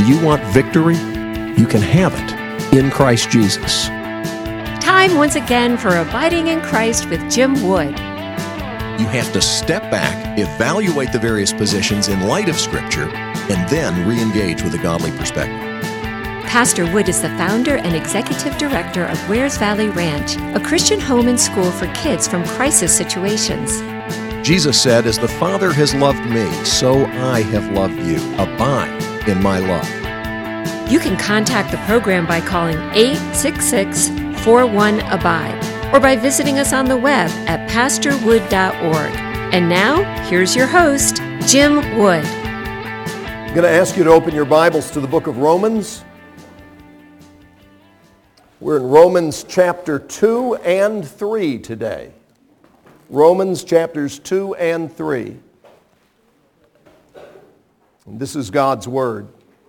Do you want victory? You can have it in Christ Jesus. Time once again for Abiding in Christ with Jim Wood. You have to step back, evaluate the various positions in light of Scripture, and then re-engage with a godly perspective. Pastor Wood is the founder and executive director of Wares Valley Ranch, a Christian home and school for kids from crisis situations. Jesus said, "As the Father has loved me, so I have loved you. Abide in my love." You can contact the program by calling 866-41-ABIDE or by visiting us on the web at pastorwood.org. And now, here's your host, Jim Wood. I'm going to ask you to open your Bibles to the book of Romans. We're in Romans chapter 2 and 3 today. Romans chapters 2 and 3. And this is God's word.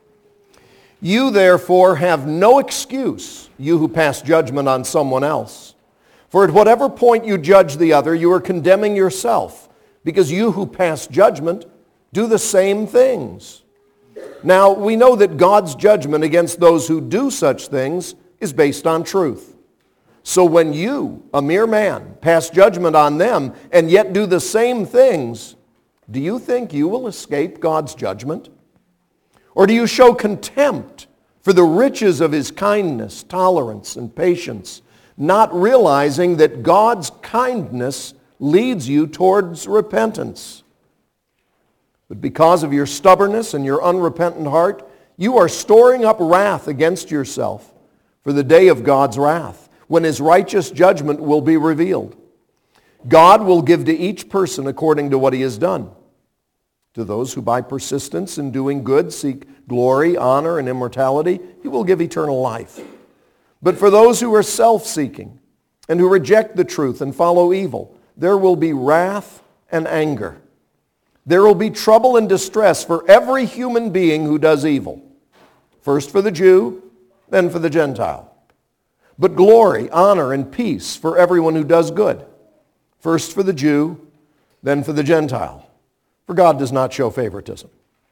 You therefore have no excuse, you who pass judgment on someone else. For at whatever point you judge the other, you are condemning yourself, because you who pass judgment do the same things. Now, we know that God's judgment against those who do such things is based on truth. So when you, a mere man, pass judgment on them and yet do the same things, do you think you will escape God's judgment? Or do you show contempt for the riches of his kindness, tolerance, and patience, not realizing that God's kindness leads you towards repentance? But because of your stubbornness and your unrepentant heart, you are storing up wrath against yourself for the day of God's wrath, when his righteous judgment will be revealed. God will give to each person according to what he has done. To those who by persistence in doing good seek glory, honor, and immortality, he will give eternal life. But for those who are self-seeking and who reject the truth and follow evil, there will be wrath and anger. There will be trouble and distress for every human being who does evil. First for the Jew, then for the Gentile. But glory, honor, and peace for everyone who does good. First for the Jew, then for the Gentile. For God does not show favoritism.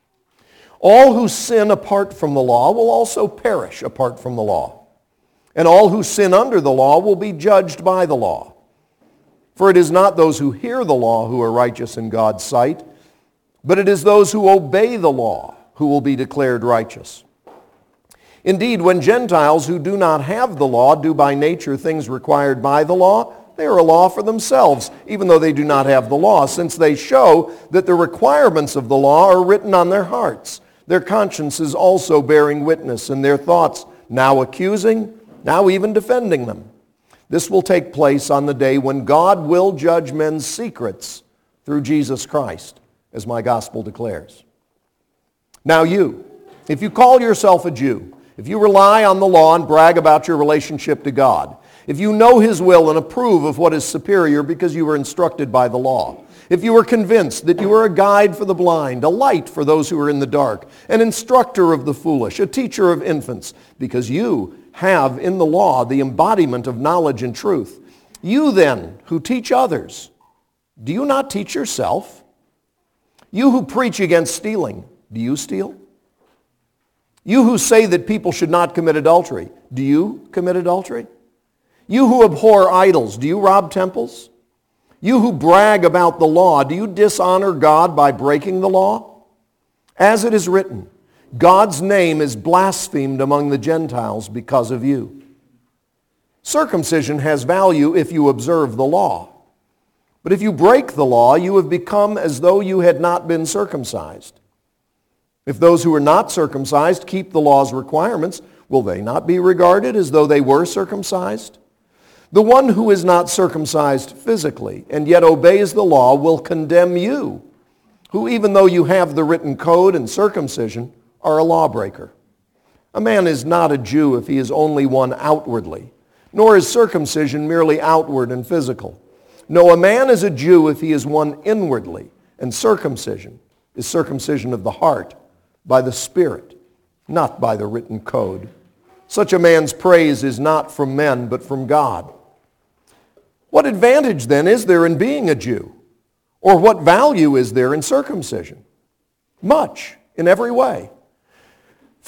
All who sin apart from the law will also perish apart from the law. And all who sin under the law will be judged by the law. For it is not those who hear the law who are righteous in God's sight, but it is those who obey the law who will be declared righteous. Indeed, when Gentiles who do not have the law do by nature things required by the law, they are a law for themselves, even though they do not have the law, since they show that the requirements of the law are written on their hearts, their consciences also bearing witness, and their thoughts now accusing, now even defending them. This will take place on the day when God will judge men's secrets through Jesus Christ, as my gospel declares. Now you, if you call yourself a Jew, if you rely on the law and brag about your relationship to God, if you know his will and approve of what is superior because you were instructed by the law, if you are convinced that you are a guide for the blind, a light for those who are in the dark, an instructor of the foolish, a teacher of infants, because you have in the law the embodiment of knowledge and truth, you then who teach others, do you not teach yourself? You who preach against stealing, do you steal? You who say that people should not commit adultery, do you commit adultery? You who abhor idols, do you rob temples? You who brag about the law, do you dishonor God by breaking the law? As it is written, God's name is blasphemed among the Gentiles because of you. Circumcision has value if you observe the law. But if you break the law, you have become as though you had not been circumcised. If those who are not circumcised keep the law's requirements, will they not be regarded as though they were circumcised? The one who is not circumcised physically and yet obeys the law will condemn you, who even though you have the written code and circumcision, are a lawbreaker. A man is not a Jew if he is only one outwardly, nor is circumcision merely outward and physical. No, a man is a Jew if he is one inwardly, and circumcision is circumcision of the heart, by the Spirit, not by the written code. Such a man's praise is not from men, but from God. What advantage then is there in being a Jew? Or what value is there in circumcision? Much, in every way.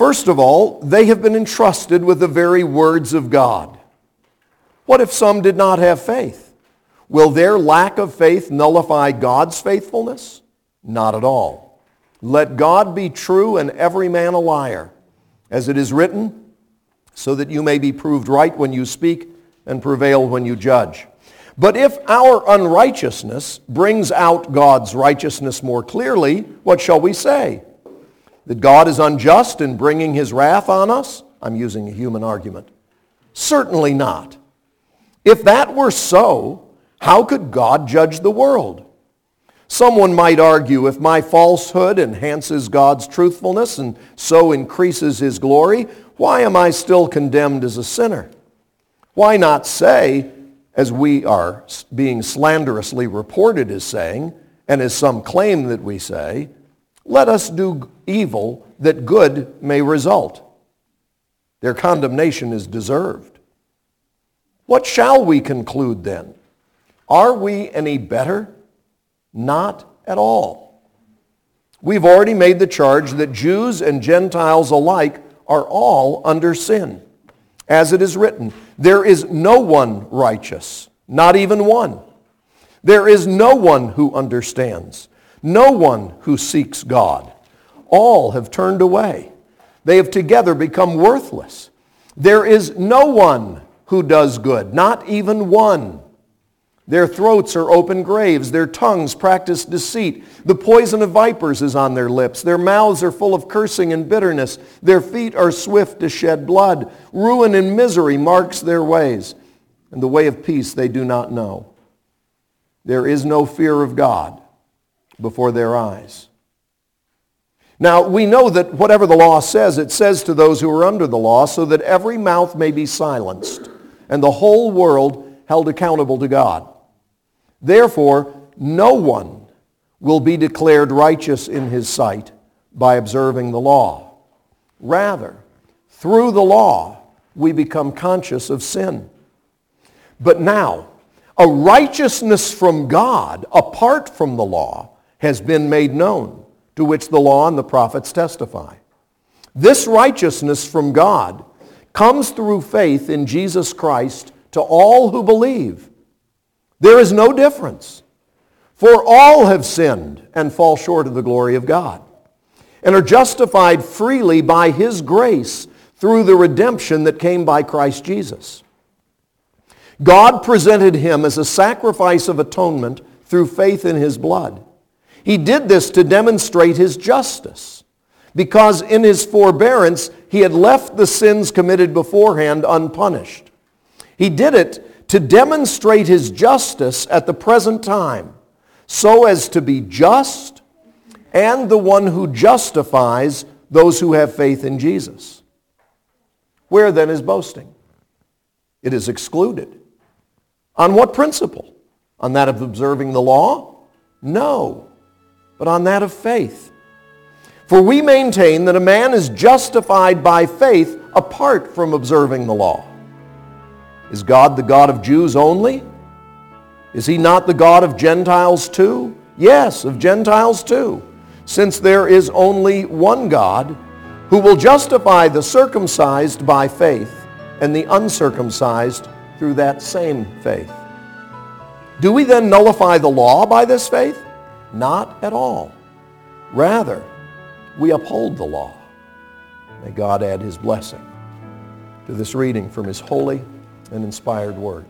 First of all, they have been entrusted with the very words of God. What if some did not have faith? Will their lack of faith nullify God's faithfulness? Not at all. Let God be true and every man a liar, as it is written, so that you may be proved right when you speak and prevail when you judge. But if our unrighteousness brings out God's righteousness more clearly, what shall we say? That God is unjust in bringing his wrath on us? I'm using a human argument. Certainly not. If that were so, how could God judge the world? Someone might argue, if my falsehood enhances God's truthfulness and so increases his glory, why am I still condemned as a sinner? Why not say, as we are being slanderously reported as saying, and as some claim that we say, let us do evil that good may result. Their condemnation is deserved. What shall we conclude then? Are we any better? Not at all. We've already made the charge that Jews and Gentiles alike are all under sin. As it is written, there is no one righteous, not even one. There is no one who understands, no one who seeks God. All have turned away. They have together become worthless. There is no one who does good, not even one. Their throats are open graves. Their tongues practice deceit. The poison of vipers is on their lips. Their mouths are full of cursing and bitterness. Their feet are swift to shed blood. Ruin and misery marks their ways, and the way of peace they do not know. There is no fear of God before their eyes. Now, we know that whatever the law says, it says to those who are under the law, so that every mouth may be silenced, and the whole world held accountable to God. Therefore, no one will be declared righteous in his sight by observing the law. Rather, through the law, we become conscious of sin. But now, a righteousness from God, apart from the law, has been made known, to which the law and the prophets testify. This righteousness from God comes through faith in Jesus Christ to all who believe. There is no difference, for all have sinned and fall short of the glory of God, and are justified freely by his grace through the redemption that came by Christ Jesus. God presented him as a sacrifice of atonement through faith in his blood. He did this to demonstrate his justice, because in his forbearance he had left the sins committed beforehand unpunished. He did it to demonstrate his justice at the present time, so as to be just and the one who justifies those who have faith in Jesus. Where then is boasting? It is excluded. On what principle? On that of observing the law? No, but on that of faith. For we maintain that a man is justified by faith apart from observing the law. Is God the God of Jews only? Is he not the God of Gentiles too? Yes, of Gentiles too, since there is only one God who will justify the circumcised by faith and the uncircumcised through that same faith. Do we then nullify the law by this faith? Not at all. Rather, we uphold the law. May God add his blessing to this reading from his holy and inspired word.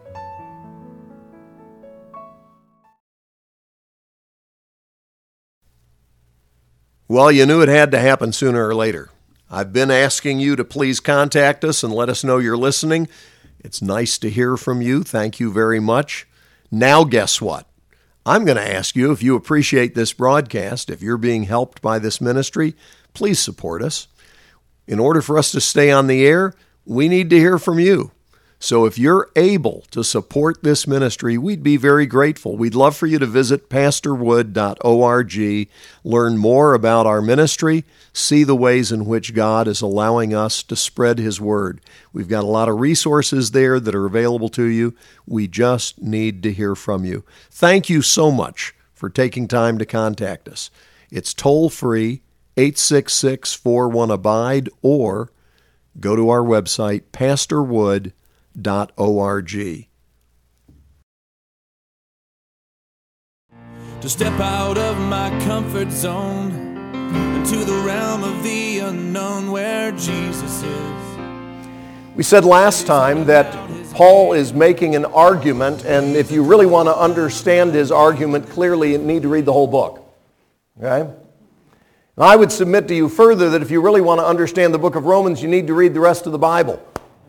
Well, you knew it had to happen sooner or later. I've been asking you to please contact us and let us know you're listening. It's nice to hear from you. Thank you very much. Now, guess what? I'm going to ask you, if you appreciate this broadcast, if you're being helped by this ministry, please support us. In order for us to stay on the air, we need to hear from you. So if you're able to support this ministry, we'd be very grateful. We'd love for you to visit pastorwood.org, learn more about our ministry, see the ways in which God is allowing us to spread his word. We've got a lot of resources there that are available to you. We just need to hear from you. Thank you so much for taking time to contact us. It's toll-free, 866-41-ABIDE, or go to our website, pastorwood.org. To step out of my comfort zone into the realm of the unknown where Jesus is. We said last time that Paul is making an argument, and if you really want to understand his argument clearly, you need to read the whole book. Okay? And I would submit to you further that if you really want to understand the book of Romans, you need to read the rest of the Bible.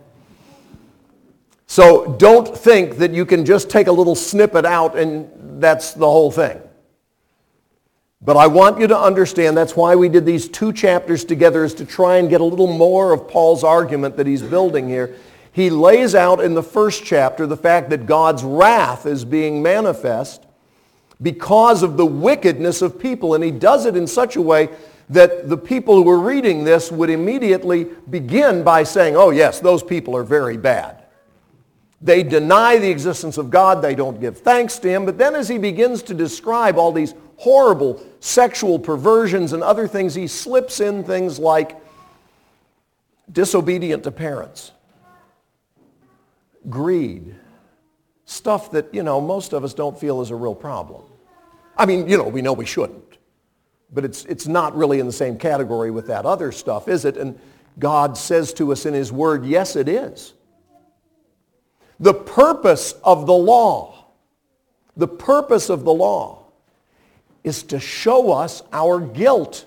So don't think that you can just take a little snippet out and that's the whole thing. But I want you to understand that's why we did these two chapters together, is to try and get a little more of Paul's argument that he's building here. He lays out in the first chapter the fact that God's wrath is being manifest because of the wickedness of people. And he does it in such a way that the people who are reading this would immediately begin by saying, oh yes, those people are very bad. They deny the existence of God. They don't give thanks to him. But then as he begins to describe all these horrible sexual perversions and other things, he slips in things like disobedient to parents, greed, stuff that, most of us don't feel is a real problem. I mean, we know we shouldn't. But it's not really in the same category with that other stuff, is it? And God says to us in his word, yes, it is. The purpose of the law is to show us our guilt.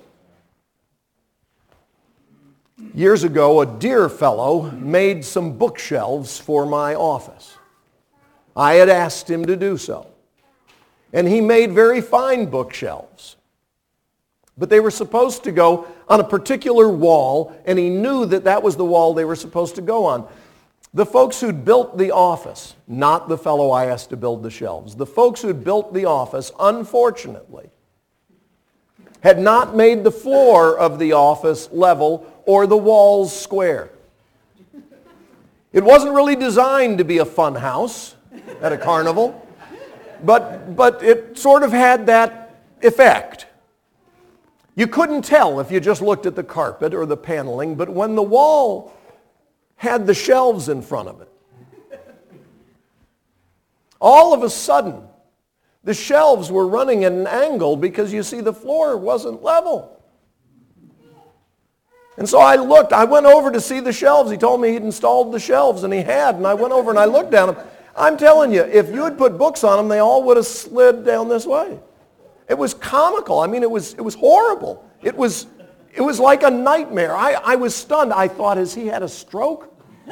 Years ago, a dear fellow made some bookshelves for my office. I had asked him to do so. And he made very fine bookshelves. But they were supposed to go on a particular wall, and he knew that that was the wall they were supposed to go on. The folks who'd built the office, not the fellow I asked to build the shelves, the folks who'd built the office, unfortunately, had not made the floor of the office level or the walls square. It wasn't really designed to be a fun house at a carnival, but it sort of had that effect. You couldn't tell if you just looked at the carpet or the paneling, but when the wall had the shelves in front of it, all of a sudden, the shelves were running at an angle because, you see, the floor wasn't level. And so I went over to see the shelves. He told me he'd installed the shelves, and he had, and I went over and I looked at them. I'm telling you, if you had put books on them, they all would have slid down this way. It was comical. I mean, it was horrible. It was like a nightmare. I was stunned. I thought, has he had a stroke?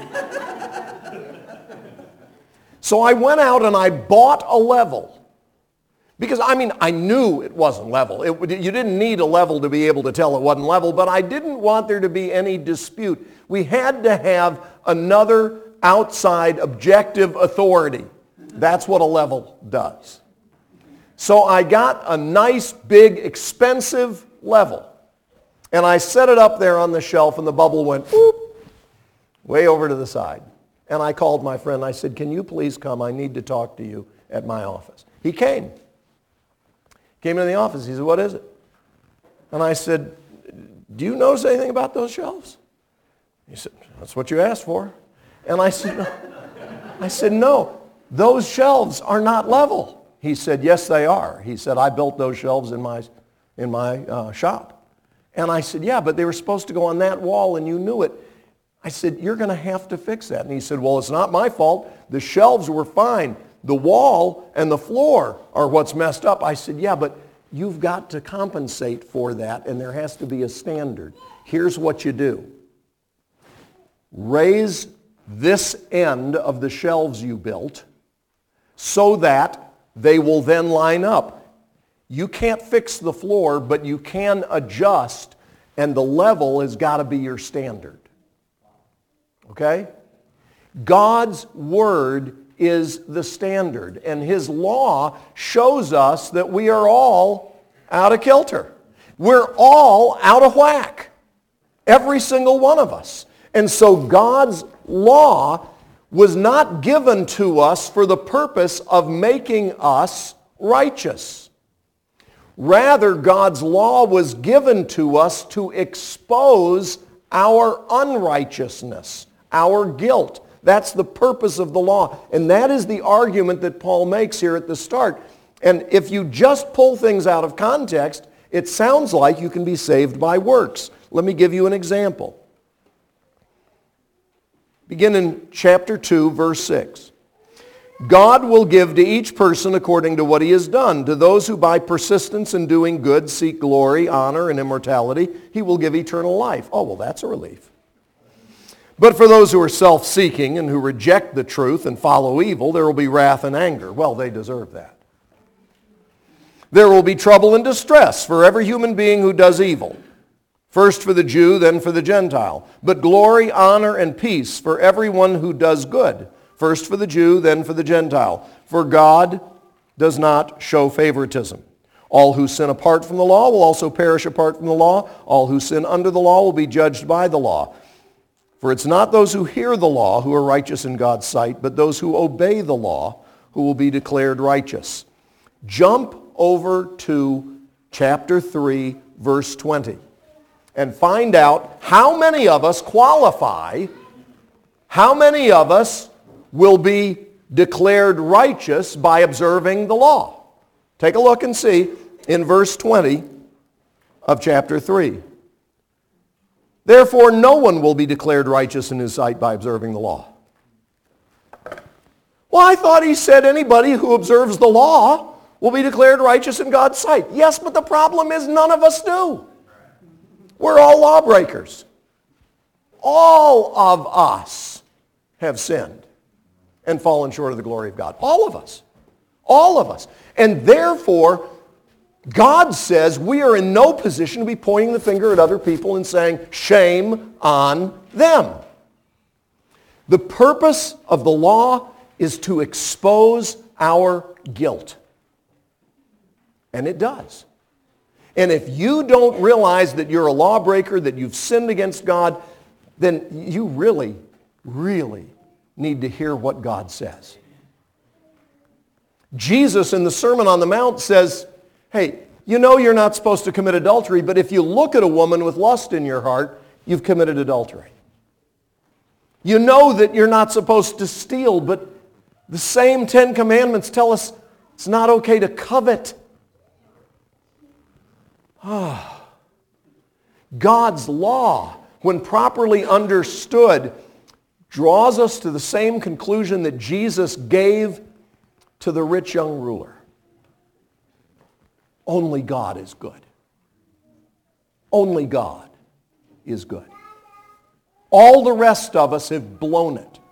So I went out and I bought a level. Because, I knew it wasn't level. You didn't need a level to be able to tell it wasn't level, but I didn't want there to be any dispute. We had to have another outside objective authority. That's what a level does. So I got a nice, big, expensive level. And I set it up there on the shelf, and the bubble went whoop, way over to the side. And I called my friend. I said, can you please come? I need to talk to you at my office. He came. Came into the office. He said, what is it? And I said, do you notice anything about those shelves? He said, that's what you asked for. And I said, no, those shelves are not level. He said, yes, they are. He said, I built those shelves in my shop. And I said, yeah, but they were supposed to go on that wall, and you knew it. I said, you're going to have to fix that. And he said, well, it's not my fault. The shelves were fine. The wall and the floor are what's messed up. I said, yeah, but you've got to compensate for that, and there has to be a standard. Here's what you do. Raise this end of the shelves you built so that they will then line up. You can't fix the floor, but you can adjust, and the level has got to be your standard. Okay? God's word is the standard, and his law shows us that we are all out of kilter. We're all out of whack. Every single one of us. And so God's law was not given to us for the purpose of making us righteous. Rather, God's law was given to us to expose our unrighteousness, our guilt. That's the purpose of the law. And that is the argument that Paul makes here at the start. And if you just pull things out of context, it sounds like you can be saved by works. Let me give you an example. Begin in chapter 2, verse 6. God will give to each person according to what he has done. To those who by persistence in doing good seek glory, honor, and immortality, he will give eternal life. Oh, well, that's a relief. But for those who are self-seeking and who reject the truth and follow evil, there will be wrath and anger. Well, they deserve that. There will be trouble and distress for every human being who does evil. First for the Jew, then for the Gentile. But glory, honor, and peace for everyone who does good. First for the Jew, then for the Gentile. For God does not show favoritism. All who sin apart from the law will also perish apart from the law. All who sin under the law will be judged by the law. For it's not those who hear the law who are righteous in God's sight, but those who obey the law who will be declared righteous. Jump over to chapter 3, verse 20, and find out how many of us qualify, how many of us will be declared righteous by observing the law. Take a look and see in verse 20 of chapter 3. Therefore, no one will be declared righteous in his sight by observing the law. Well, I thought he said anybody who observes the law will be declared righteous in God's sight. Yes, but the problem is none of us do. We're all lawbreakers. All of us have sinned and fallen short of the glory of God. All of us. All of us. And therefore, God says we are in no position to be pointing the finger at other people and saying, shame on them. The purpose of the law is to expose our guilt. And it does. And if you don't realize that you're a lawbreaker, that you've sinned against God, then you really, really need to hear what God says. Jesus in the Sermon on the Mount says, hey, you know you're not supposed to commit adultery, but if you look at a woman with lust in your heart, you've committed adultery. You know that you're not supposed to steal, but the same 10 commandments tell us it's not okay to covet. God's law, when properly understood, draws us to the same conclusion that Jesus gave to the rich young ruler. Only God is good. Only God is good. All the rest of us have blown it.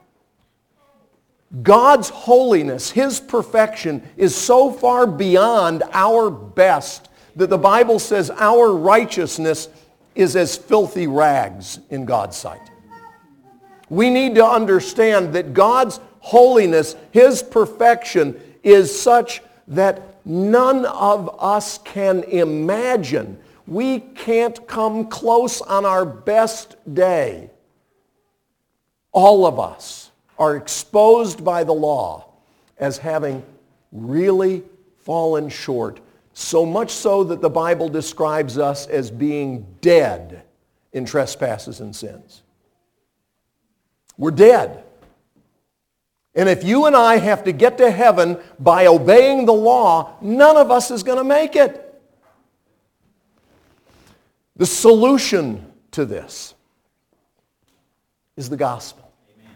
God's holiness, his perfection, is so far beyond our best that the Bible says our righteousness is as filthy rags in God's sight. We need to understand that God's holiness, his perfection, is such that none of us can imagine. We can't come close on our best day. All of us are exposed by the law as having really fallen short, so much so that the Bible describes us as being dead in trespasses and sins. We're dead. And if you and I have to get to heaven by obeying the law, none of us is going to make it. The solution to this is the gospel. Amen.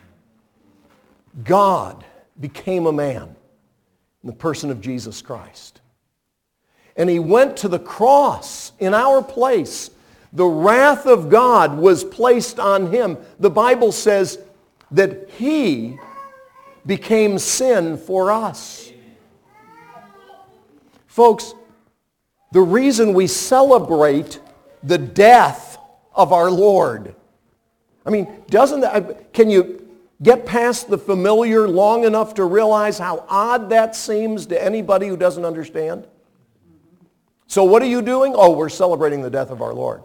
God became a man in the person of Jesus Christ. And he went to the cross in our place. The wrath of God was placed on him. The Bible says that he became sin for us. Folks, the reason we celebrate the death of our Lord, I mean, can you get past the familiar long enough to realize how odd that seems to anybody who doesn't understand? So what are you doing? Oh, we're celebrating the death of our Lord.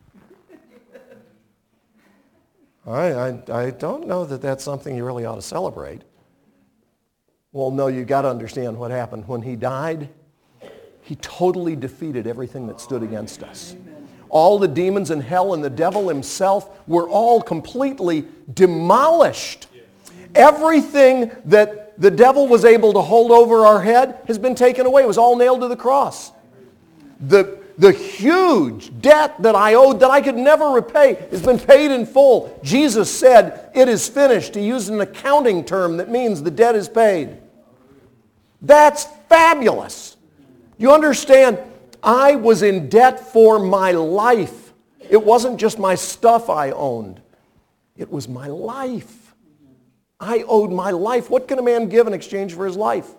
I don't know that that's something you really ought to celebrate. Well, no, you've got to understand what happened. When he died, He totally defeated everything that stood against us. All the demons in hell and the devil himself were all completely demolished. Everything that the devil was able to hold over our head has been taken away. It was all nailed to the cross. The huge debt that I owed that I could never repay has been paid in full. Jesus said, "It is finished." He used an accounting term that means the debt is paid. That's fabulous. You understand, I was in debt for my life. It wasn't just my stuff I owned. It was my life. I owed my life. What can a man give in exchange for his life?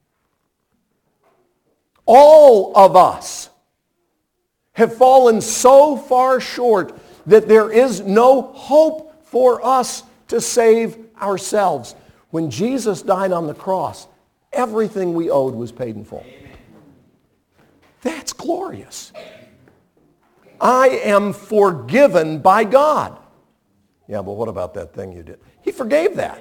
All of us have fallen so far short that there is no hope for us to save ourselves. When Jesus died on the cross, everything we owed was paid in full. That's glorious. I am forgiven by God. Yeah, but what about that thing you did? He forgave that.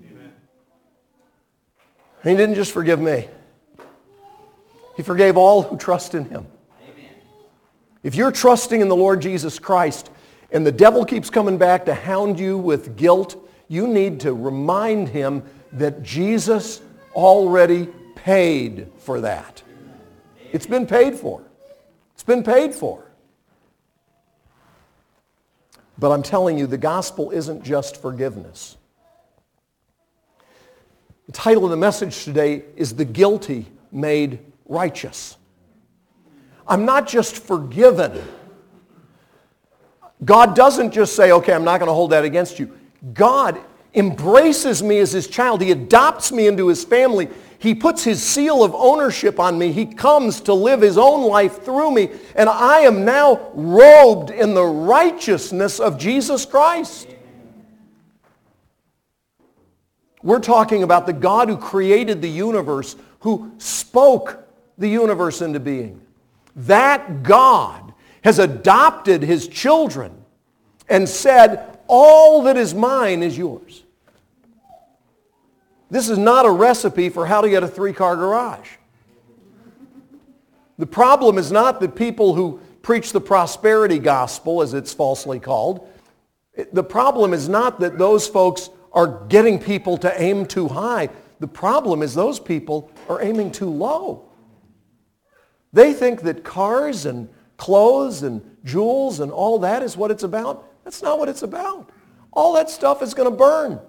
He didn't just forgive me. He forgave all who trust in him. If you're trusting in the Lord Jesus Christ and the devil keeps coming back to hound you with guilt, you need to remind him that Jesus already paid for that. It's been paid for. It's been paid for. But I'm telling you, the gospel isn't just forgiveness. The title of the message today is "The Guilty Made Righteous." I'm not just forgiven. God doesn't just say, "Okay, I'm not going to hold that against you." God embraces me as his child. He adopts me into his family. He puts his seal of ownership on me. He comes to live his own life through me. And I am now robed in the righteousness of Jesus Christ. We're talking about the God who created the universe, who spoke the universe into being. That God has adopted his children and said, "All that is mine is yours." This is not a recipe for how to get a 3-car garage. The problem is not that people who preach the prosperity gospel, as it's falsely called, the problem is not that those folks are getting people to aim too high. The problem is those people are aiming too low. They think that cars and clothes and jewels and all that is what it's about. That's not what it's about. All that stuff is going to burn.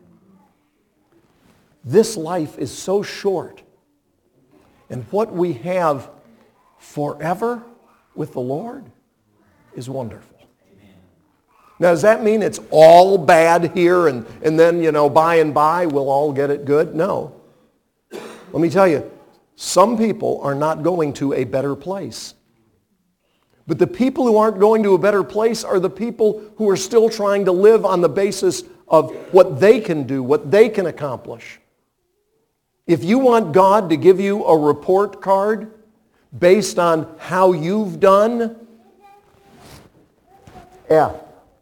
This life is so short. And what we have forever with the Lord is wonderful. Now, does that mean it's all bad here and then, by and by we'll all get it good? No. Let me tell you, some people are not going to a better place. But the people who aren't going to a better place are the people who are still trying to live on the basis of what they can do, what they can accomplish. If you want God to give you a report card based on how you've done, F.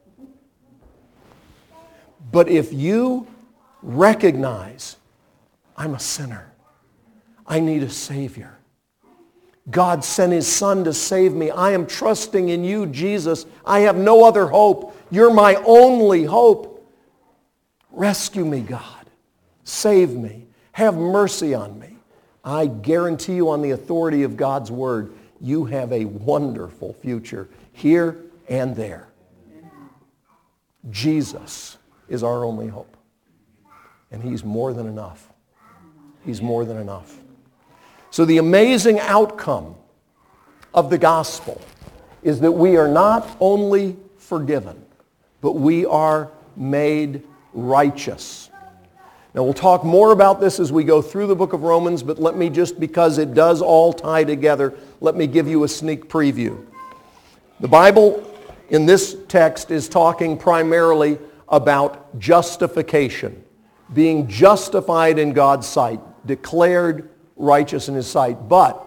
But if you recognize, I'm a sinner, I need a Savior. God sent his Son to save me. I am trusting in you, Jesus. I have no other hope. You're my only hope. Rescue me, God. Save me. Have mercy on me. I guarantee you on the authority of God's word, you have a wonderful future here and there. Jesus is our only hope. And he's more than enough. He's more than enough. So the amazing outcome of the gospel is that we are not only forgiven, but we are made righteous. Now we'll talk more about this as we go through the book of Romans, but let me just, because it does all tie together, let me give you a sneak preview. The Bible in this text is talking primarily about justification, being justified in God's sight, declared righteous in his sight. But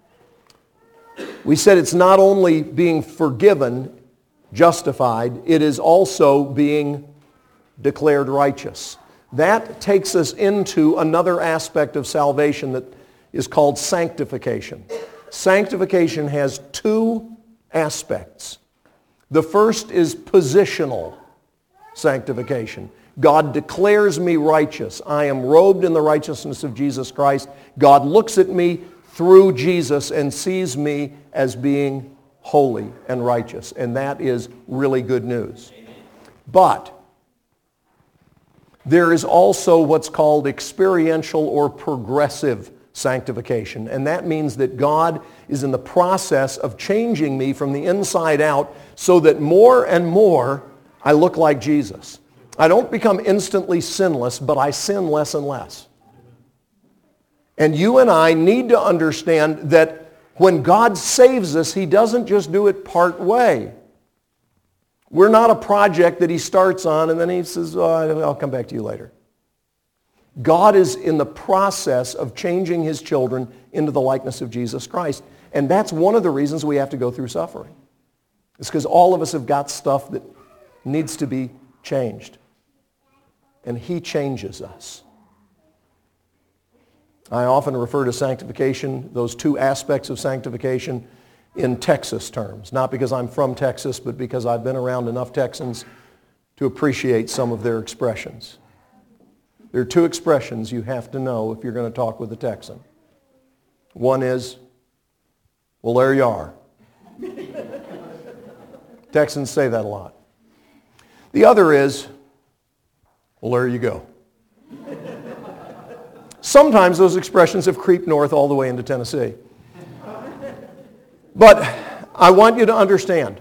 we said it's not only being forgiven, justified, it is also being declared righteous. That takes us into another aspect of salvation that is called sanctification. sanctification has two aspects. The first is positional sanctification. God declares me righteous. I am robed in the righteousness of Jesus Christ. God looks at me through Jesus and sees me as being holy and righteous. And that is really good news. But there is also what's called experiential or progressive sanctification. And that means that God is in the process of changing me from the inside out so that more and more I look like Jesus. I don't become instantly sinless, but I sin less and less. And you and I need to understand that when God saves us, he doesn't just do it part way. We're not a project that he starts on and then he says, oh, I'll come back to you later. God is in the process of changing his children into the likeness of Jesus Christ. And that's one of the reasons we have to go through suffering. It's because all of us have got stuff that needs to be changed. And he changes us. I often refer to sanctification, those two aspects of sanctification, in Texas terms. Not because I'm from Texas, but because I've been around enough Texans to appreciate some of their expressions. There are two expressions you have to know if you're going to talk with a Texan. One is, well, there you are. Texans say that a lot. The other is, well, there you go. Sometimes those expressions have creeped north all the way into Tennessee. But I want you to understand,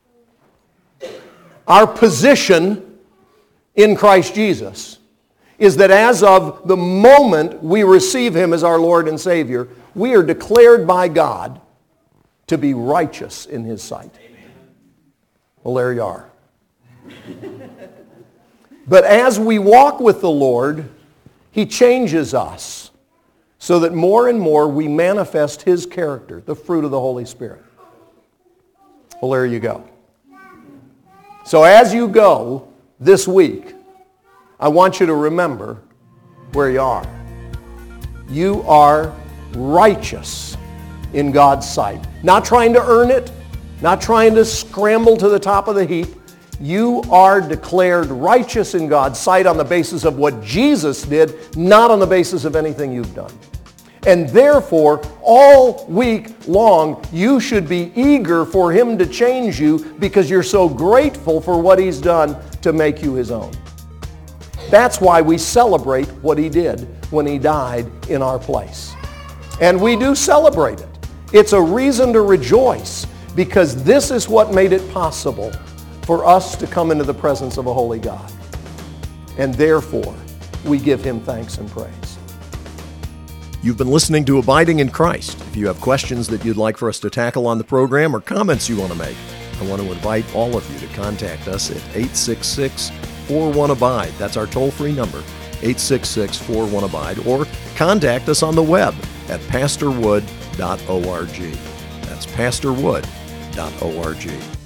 our position in Christ Jesus is that as of the moment we receive him as our Lord and Savior, we are declared by God to be righteous in his sight. Well, there you are. But as we walk with the Lord, he changes us so that more and more we manifest his character, the fruit of the Holy Spirit. Well, there you go. So as you go this week, I want you to remember where you are. You are righteous in God's sight. Not trying to earn it, not trying to scramble to the top of the heap. You are declared righteous in God's sight on the basis of what Jesus did, not on the basis of anything you've done. And therefore, all week long, you should be eager for him to change you because you're so grateful for what he's done to make you his own. That's why we celebrate what he did when he died in our place. And we do celebrate it. It's a reason to rejoice because this is what made it possible for us to come into the presence of a holy God. And therefore, we give him thanks and praise. You've been listening to Abiding in Christ. If you have questions that you'd like for us to tackle on the program or comments you want to make, I want to invite all of you to contact us at 866-41-ABIDE. That's our toll-free number, 866-41-ABIDE, or contact us on the web at pastorwood.org. That's pastorwood.org.